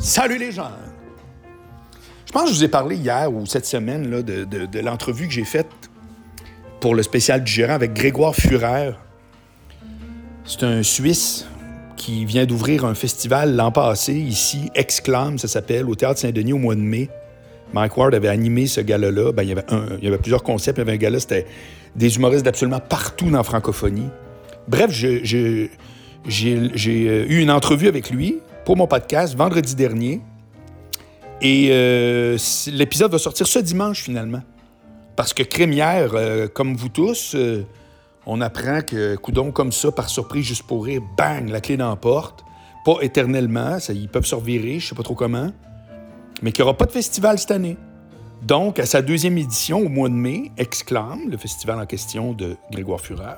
Salut les gens! Je pense que je vous ai parlé hier ou cette semaine là, de l'entrevue que j'ai faite pour le spécial du gérant avec Grégoire Führer. C'est un Suisse qui vient d'ouvrir un festival l'an passé, ici, Exclame, ça s'appelle, au Théâtre Saint-Denis au mois de mai. Mike Ward avait animé ce gala-là. Il y avait plusieurs concepts. Il y avait un gala, c'était des humoristes d'absolument partout dans la francophonie. Bref, j'ai eu une entrevue avec lui pour mon podcast vendredi dernier. Et l'épisode va sortir ce dimanche, finalement. Parce que crémière, comme vous tous, on apprend que, coudon, comme ça, par surprise, juste pour rire, bang, la clé dans la porte. Pas éternellement, ils peuvent se revirer, je sais pas trop comment. Mais qu'il n'y aura pas de festival cette année. Donc, à sa deuxième édition, au mois de mai, Exclame, le festival en question de Grégoire Führer,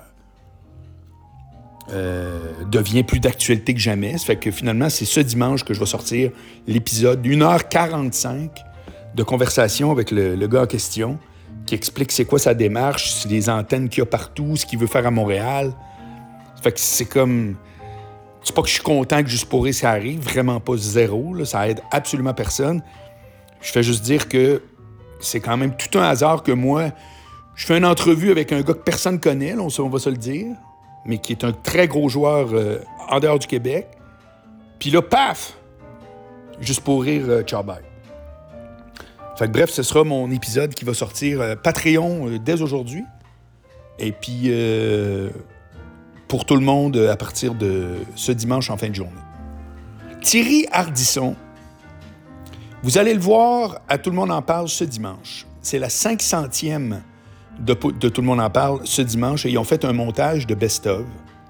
devient plus d'actualité que jamais. Ça fait que finalement, c'est ce dimanche que je vais sortir l'épisode d'1h45 de conversation avec le gars en question qui explique c'est quoi sa démarche, les antennes qu'il y a partout, ce qu'il veut faire à Montréal. Ça fait que c'est comme... C'est pas que je suis content que Juste pour rire, ça arrive, vraiment pas zéro, là, ça aide absolument personne. Je fais juste dire que c'est quand même tout un hasard que moi, je fais une entrevue avec un gars que personne connaît, là, on va se le dire, mais qui est un très gros joueur en dehors du Québec. Puis là, paf! Juste pour rire, ciao, bye. Fait que bref, ce sera mon épisode qui va sortir Patreon dès aujourd'hui. Et puis, pour tout le monde, à partir de ce dimanche en fin de journée. Thierry Ardisson, vous allez le voir à Tout le monde en parle ce dimanche. C'est la 500e de Tout le monde en parle ce dimanche et ils ont fait un montage de best-of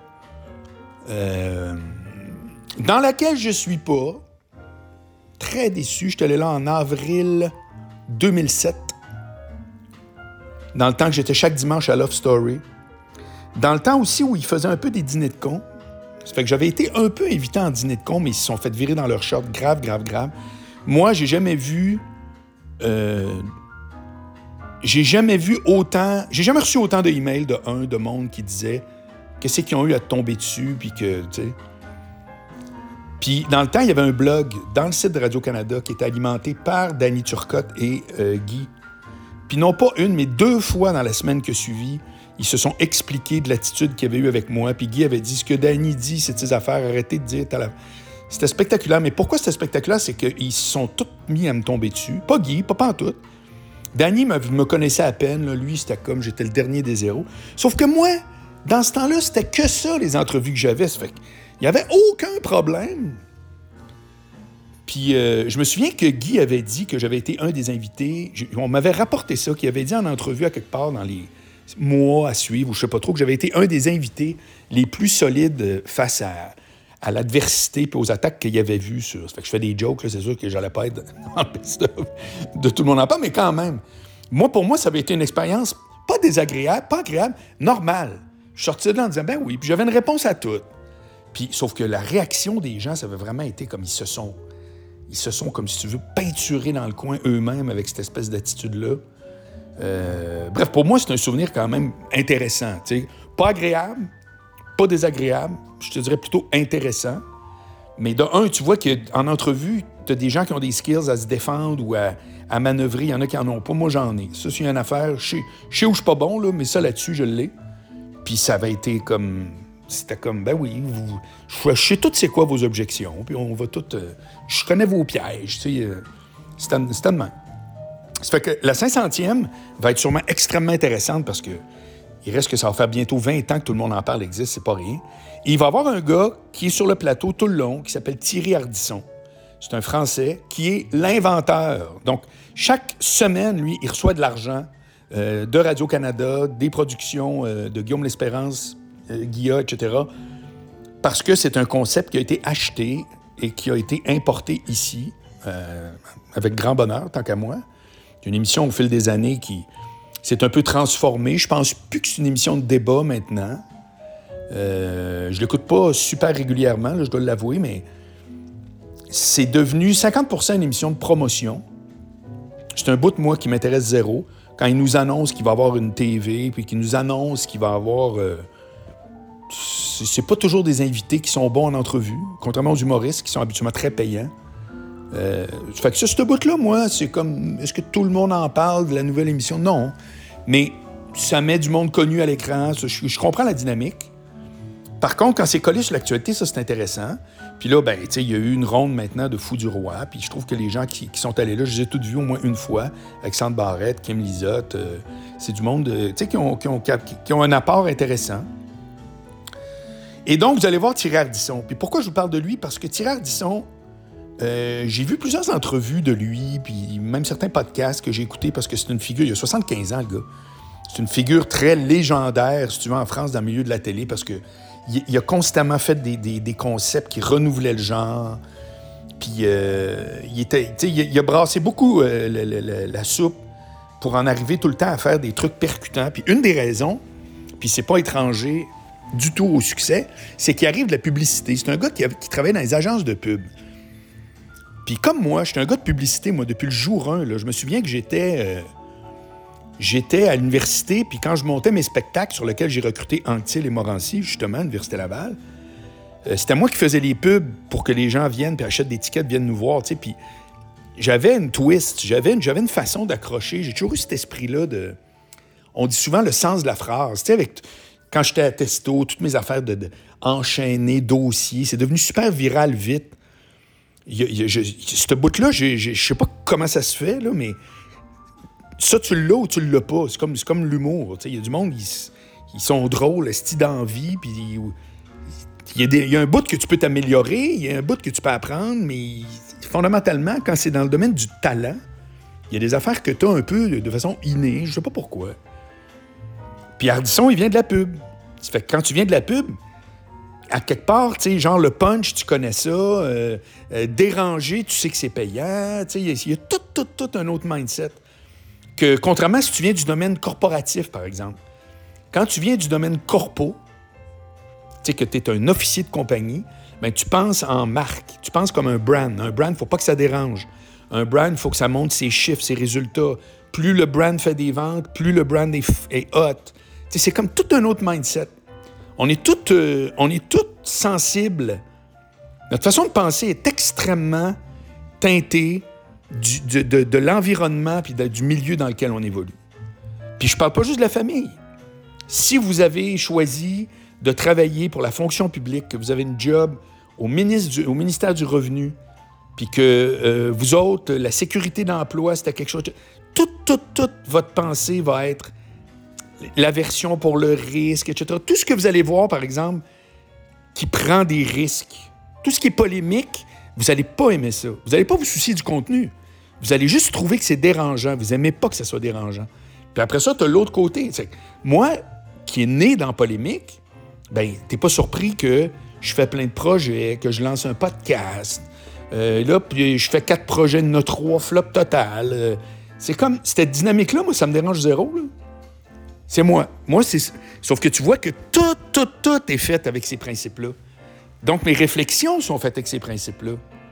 dans laquelle je suis pas très déçu. Je suis allé là en avril 2007, dans le temps que j'étais chaque dimanche à Love Story, dans le temps aussi où ils faisaient un peu des dîners de cons. Ça fait que j'avais été un peu invité en dîner de cons, mais ils se sont fait virer dans leur short grave. Moi, j'ai jamais reçu autant de emails de monde qui disait qu'est-ce qu'ils ont eu à te tomber dessus, puis que, tu sais. Puis, dans le temps, il y avait un blog dans le site de Radio-Canada qui était alimenté par Danny Turcotte et Guy. Puis non pas une, mais 2 fois dans la semaine qui a suivi, ils se sont expliqués de l'attitude qu'il y avait eu avec moi. Puis Guy avait dit, ce que Danny dit, c'est de ses affaires, arrêtez de dire... C'était spectaculaire. Mais pourquoi c'était spectaculaire? C'est qu'ils se sont tous mis à me tomber dessus. Pas Guy, pas pantoute. Danny me connaissait à peine. Là. Lui, c'était comme j'étais le dernier des zéros. Sauf que moi, dans ce temps-là, c'était que ça, les entrevues que j'avais. Ça fait qu'il n'y avait aucun problème. Puis je me souviens que Guy avait dit que j'avais été un des invités. On m'avait rapporté ça, qu'il avait dit en entrevue à quelque part dans les mois à suivre, ou je sais pas trop, que j'avais été un des invités les plus solides face à l'adversité et aux attaques qu'il y avait vues sur... Ça fait que je fais des jokes, là, c'est sûr que j'allais pas être en best-of de Tout le monde en parle, mais quand même. Pour moi, ça avait été une expérience pas désagréable, pas agréable, normale. Je sortais de là en disant, ben oui, puis j'avais une réponse à tout. Puis, sauf que la réaction des gens, ça avait vraiment été comme ils se sont, comme si tu veux, peinturés dans le coin eux-mêmes avec cette espèce d'attitude-là. Bref, pour moi, c'est un souvenir quand même intéressant. T'sais. Pas agréable, pas désagréable, je te dirais plutôt intéressant. Mais de un, tu vois qu'en entrevue, tu as des gens qui ont des skills à se défendre ou à manœuvrer. Il y en a qui en ont pas. Moi, j'en ai. Ça, c'est une affaire. Je sais où je suis pas bon, là, mais ça, là-dessus, je l'ai. Puis ça avait été comme... C'était comme, ben oui, je sais tout c'est quoi vos objections, puis on va tout... je connais vos pièges, tu sais. C'était de même. Ça fait que la 500e va être sûrement extrêmement intéressante parce que il reste que ça va faire bientôt 20 ans que Tout le monde en parle existe, c'est pas rien. Et il va y avoir un gars qui est sur le plateau tout le long, qui s'appelle Thierry Ardisson. C'est un Français qui est l'inventeur. Donc, chaque semaine, lui, il reçoit de l'argent de Radio-Canada, des productions de Guillaume L'Espérance, Guilla, etc., parce que c'est un concept qui a été acheté et qui a été importé ici, avec grand bonheur, tant qu'à moi. C'est une émission au fil des années qui s'est un peu transformée. Je pense plus que c'est une émission de débat maintenant. Je l'écoute pas super régulièrement, là, je dois l'avouer, mais c'est devenu 50% une émission de promotion. C'est un bout de moi qui m'intéresse zéro. Quand ils nous annoncent qu'il va y avoir une TV, puis qu'ils nous annoncent qu'il va y avoir... c'est pas toujours des invités qui sont bons en entrevue, contrairement aux humoristes qui sont habituellement très payants. Fait que ça, ce bout-là, moi, c'est comme... Est-ce que tout le monde en parle de la nouvelle émission? Non. Mais ça met du monde connu à l'écran. Ça, je comprends la dynamique. Par contre, quand c'est collé sur l'actualité, ça, c'est intéressant. Puis là, ben, tu sais, il y a eu une ronde maintenant de Fous du Roi. Puis je trouve que les gens qui sont allés là, je les ai toutes vus au moins une fois. Alexandre Barrette, Kim Lizotte. C'est du monde, tu sais, qui ont un apport intéressant. Et donc, vous allez voir Thierry Ardisson. Puis pourquoi je vous parle de lui? Parce que Thierry Ardisson, j'ai vu plusieurs entrevues de lui, puis même certains podcasts que j'ai écoutés parce que c'est une figure, il a 75 ans, le gars. C'est une figure très légendaire, si tu veux, en France, dans le milieu de la télé, parce que il a constamment fait des concepts qui renouvelaient le genre. Puis il a brassé beaucoup la soupe pour en arriver tout le temps à faire des trucs percutants. Puis une des raisons, puis c'est pas étranger du tout au succès, c'est qu'il arrive de la publicité. C'est un gars qui travaille dans les agences de pub. Puis comme moi, j'étais un gars de publicité, moi, depuis le jour 1. Là, je me souviens que j'étais à l'université, puis quand je montais mes spectacles sur lesquels j'ai recruté Anctil et Morancy, justement, à l'Université Laval, c'était moi qui faisais les pubs pour que les gens viennent puis achètent des tickets, viennent nous voir, tu sais. Puis j'avais une twist, j'avais une façon d'accrocher. J'ai toujours eu cet esprit-là de... On dit souvent le sens de la phrase. Tu sais, quand j'étais à Testo, toutes mes affaires de enchaîner, dossiers, c'est devenu super viral vite. Ce bout-là, je sais pas comment ça se fait, là, mais ça, tu l'as ou tu l'as pas. C'est comme l'humour. Il y a du monde, ils sont drôles, esti d'envie, puis il y a un bout que tu peux t'améliorer, il y a un bout que tu peux apprendre, mais fondamentalement, quand c'est dans le domaine du talent, il y a des affaires que tu as un peu de façon innée, je sais pas pourquoi. Puis Ardisson, il vient de la pub. Ça fait que quand tu viens de la pub, à quelque part, tu sais, genre le punch, tu connais ça, déranger, tu sais que c'est payant, tu sais, il y a tout un autre mindset. Que, contrairement si tu viens du domaine corporatif, par exemple. Quand tu viens du domaine corpo, tu sais que tu es un officier de compagnie, bien, tu penses en marque, tu penses comme un brand. Un brand, il ne faut pas que ça dérange. Un brand, il faut que ça montre ses chiffres, ses résultats. Plus le brand fait des ventes, plus le brand est hot. Tu sais, c'est comme tout un autre mindset. On est tous sensibles. Notre façon de penser est extrêmement teintée de l'environnement et du milieu dans lequel on évolue. Puis je parle pas juste de la famille. Si vous avez choisi de travailler pour la fonction publique, que vous avez une job au ministère du Revenu, puis que vous autres, la sécurité d'emploi, c'était quelque chose... Toute votre pensée va être l'aversion pour le risque, etc. Tout ce que vous allez voir, par exemple, qui prend des risques, tout ce qui est polémique, vous n'allez pas aimer ça. Vous n'allez pas vous soucier du contenu. Vous allez juste trouver que c'est dérangeant. Vous n'aimez pas que ça soit dérangeant. Puis après ça, tu as l'autre côté. T'sais, moi, qui est né dans la polémique, ben, t'es pas surpris que je fais plein de projets, que je lance un podcast. Là, puis je fais 4 projets de nos 3 flop total. C'est comme, cette dynamique-là, moi, ça me dérange zéro. Là. C'est moi. Moi, c'est... Sauf que tu vois que tout est fait avec ces principes-là. Donc, mes réflexions sont faites avec ces principes-là.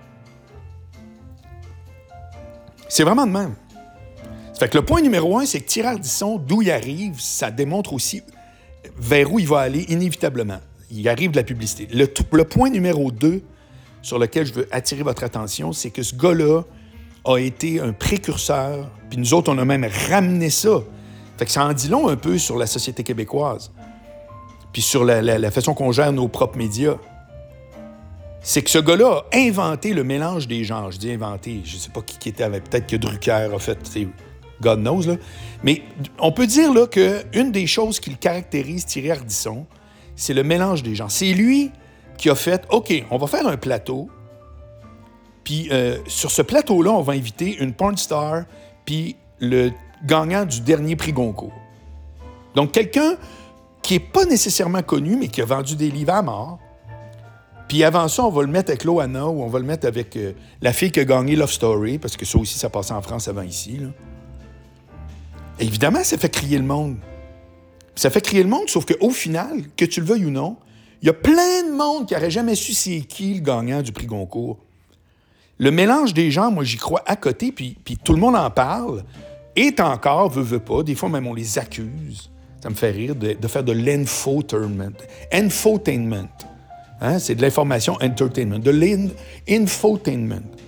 C'est vraiment de même. Ça fait que le point numéro 1, c'est que Thierry Ardisson, d'où il arrive, ça démontre aussi vers où il va aller inévitablement. Il arrive de la publicité. Le point numéro 2 sur lequel je veux attirer votre attention, c'est que ce gars-là a été un précurseur, puis nous autres, on a même ramené ça. Fait que ça en dit long un peu sur la société québécoise, puis sur la façon qu'on gère nos propres médias. C'est que ce gars-là a inventé le mélange des genres. Je dis inventé, je sais pas qui était avec, peut-être que Drucker a fait, God knows, là. Mais on peut dire là qu'une des choses qui le caractérise, Thierry Ardisson, c'est le mélange des genres. C'est lui qui a fait, OK, on va faire un plateau, puis sur ce plateau-là, on va inviter une porn star, puis le gagnant du dernier prix Goncourt. Donc, quelqu'un qui n'est pas nécessairement connu, mais qui a vendu des livres à mort. Puis avant ça, on va le mettre avec Loana ou on va le mettre avec la fille qui a gagné Love Story, parce que ça aussi, ça passait en France avant ici. Là. Évidemment, ça fait crier le monde. Ça fait crier le monde, sauf qu'au final, que tu le veuilles ou non, il y a plein de monde qui n'aurait jamais su c'est qui le gagnant du prix Goncourt. Le mélange des gens, moi, j'y crois à côté, puis tout le monde en parle, et encore, veut pas, des fois même on les accuse, ça me fait rire, de faire de l'infotainment. Infotainment. Hein? C'est de l'information entertainment, de l'infotainment.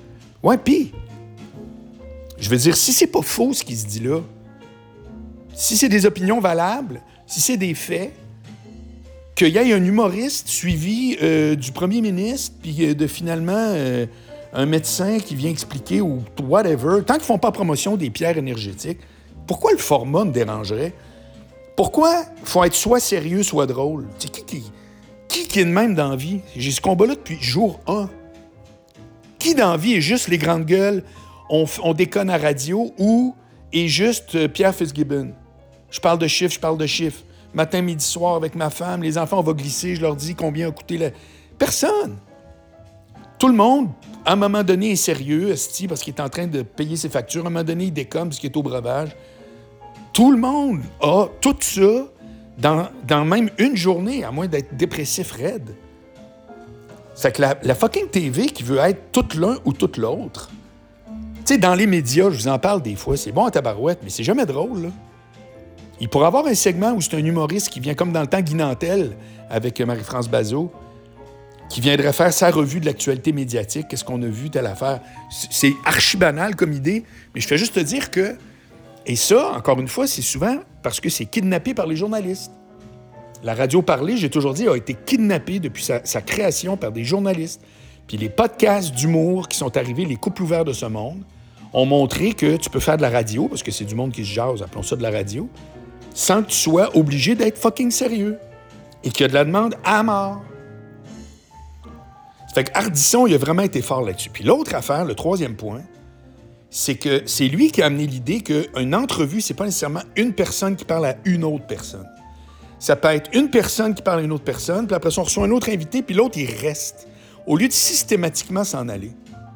Ouais, pis, je veux dire, si c'est pas faux ce qui se dit là, si c'est des opinions valables, si c'est des faits, qu'il y ait un humoriste suivi du premier ministre, puis de finalement un médecin qui vient expliquer ou whatever, tant qu'ils font pas promotion des pierres énergétiques, pourquoi le format me dérangerait? Pourquoi faut être soit sérieux, soit drôle? C'est qui est de même dans la vie? J'ai ce combat-là depuis jour 1. Qui dans la vie est juste les grandes gueules, on déconne à radio, ou est juste Pierre Fitzgibbon? Je parle de chiffres. Matin, midi, soir avec ma femme, les enfants, on va glisser, je leur dis combien a coûté la... Personne! Tout le monde, à un moment donné, est sérieux, esti, parce qu'il est en train de payer ses factures. À un moment donné, il déconne parce qu'il est au breuvage. Tout le monde a tout ça dans même une journée, à moins d'être dépressif raide. C'est que la fucking TV qui veut être tout l'un ou tout l'autre. Tu sais, dans les médias, je vous en parle des fois, c'est bon à tabarouette, mais c'est jamais drôle, là. Il pourrait avoir un segment où c'est un humoriste qui vient comme dans le temps Guy Nantel avec Marie-France Bazot, qui viendrait faire sa revue de l'actualité médiatique, qu'est-ce qu'on a vu, telle affaire. C'est archi banal comme idée, mais je fais juste te dire que... Et ça, encore une fois, c'est souvent parce que c'est kidnappé par les journalistes. La radio parlée, j'ai toujours dit, a été kidnappée depuis sa création par des journalistes. Puis les podcasts d'humour qui sont arrivés, les couples ouverts de ce monde, ont montré que tu peux faire de la radio, parce que c'est du monde qui se jase, appelons ça de la radio, sans que tu sois obligé d'être fucking sérieux. Et qu'il y a de la demande à mort. Fait que Ardisson, il a vraiment été fort là-dessus. Puis l'autre affaire, le troisième point, c'est que c'est lui qui a amené l'idée qu'une entrevue, c'est pas nécessairement une personne qui parle à une autre personne. Ça peut être une personne qui parle à une autre personne, puis après ça, on reçoit un autre invité, puis l'autre, il reste. Au lieu de systématiquement s'en aller.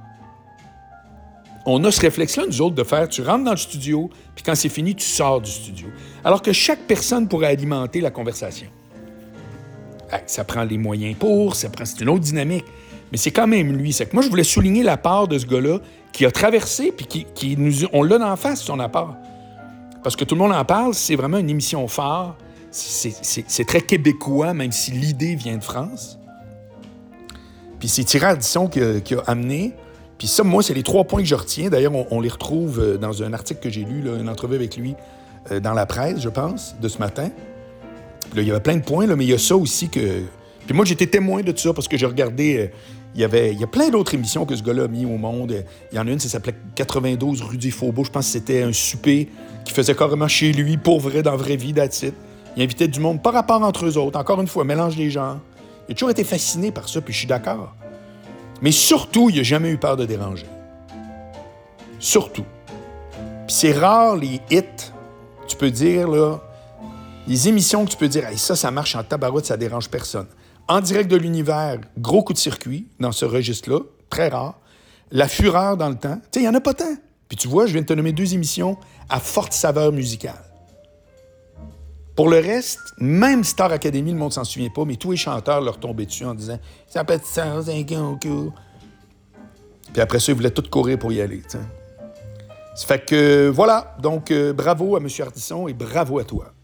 On a ce réflexe-là, nous autres, de faire, tu rentres dans le studio, puis quand c'est fini, tu sors du studio. Alors que chaque personne pourrait alimenter la conversation. Ça prend les moyens c'est une autre dynamique. Mais c'est quand même lui. C'est que moi, je voulais souligner la part de ce gars-là qui a traversé, puis on l'a d'en face, son apport. Parce que tout le monde en parle, c'est vraiment une émission phare. C'est très québécois, même si l'idée vient de France. Puis c'est Thierry Ardisson qui a amené. Puis ça, moi, c'est les 3 points que je retiens. D'ailleurs, on les retrouve dans un article que j'ai lu, là, une entrevue avec lui dans la presse, je pense, de ce matin. Puis là, il y avait plein de points, là, mais il y a ça aussi que... Puis moi, j'étais témoin de tout ça parce que j'ai regardé... il y a plein d'autres émissions que ce gars-là a mis au monde. Il y en a une, ça s'appelait 92 rue des Faubourgs. Je pense que c'était un souper qu'il faisait carrément chez lui, pour vrai, dans la vraie vie, that's it. Il invitait du monde par rapport entre eux autres. Encore une fois, mélange des genres. Il a toujours été fasciné par ça, puis je suis d'accord. Mais surtout, il n'a jamais eu peur de déranger. Surtout. Puis c'est rare, les hits, tu peux dire, là, les émissions que tu peux dire, hey, ça marche en tabarouette, ça dérange personne. En direct de l'univers, gros coup de circuit dans ce registre-là, très rare. La fureur dans le temps, tu sais, il n'y en a pas tant. Puis tu vois, je viens de te nommer 2 émissions à forte saveur musicale. Pour le reste, même Star Academy, le monde s'en souvient pas, mais tous les chanteurs leur tombaient dessus en disant « Ça peut être ça, c'est un concours. » Puis après ça, ils voulaient tous courir pour y aller, t'sais. Ça fait que, voilà. Donc, bravo à M. Ardisson et bravo à toi.